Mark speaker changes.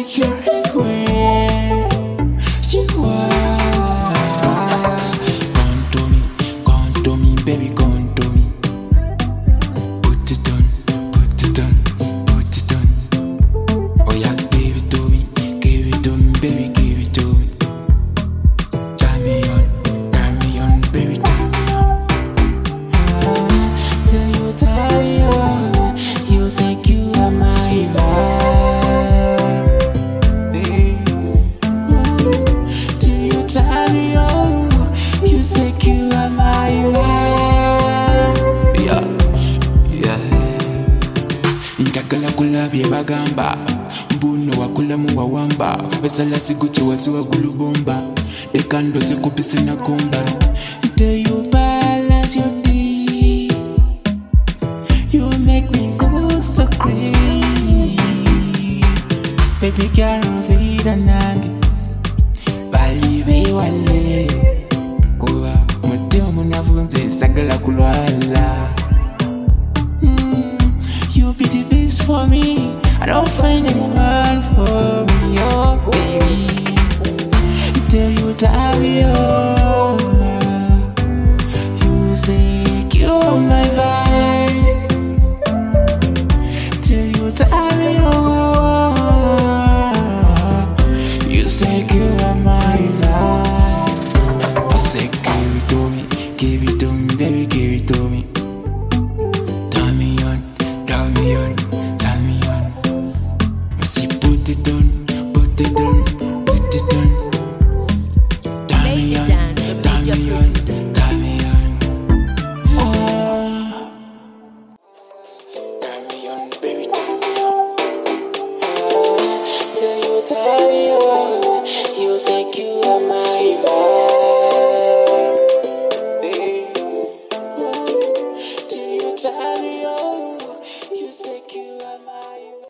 Speaker 1: secure anywhere you are. Come to me, baby, come to me. Put it on, put it on, put it on. Oh yeah, give it to me, baby, give it to me. Turn me on, baby, turn me on. Till you turn me on, you think you are my vibe. Till you turn me on, you think you are my vibe. Yeah. Intakala kula bye bagamba. Mbuno wakula muwa wamba. Besala siguche wasiwa gulubomba. Dekando zekupisi na kumba. Do you balance your teeth? You make me go so crazy. Baby girl, vida nange. Balibe wale. Kuwa muteo munafunze sagala kulwala. You be the best for me. I don't find anyone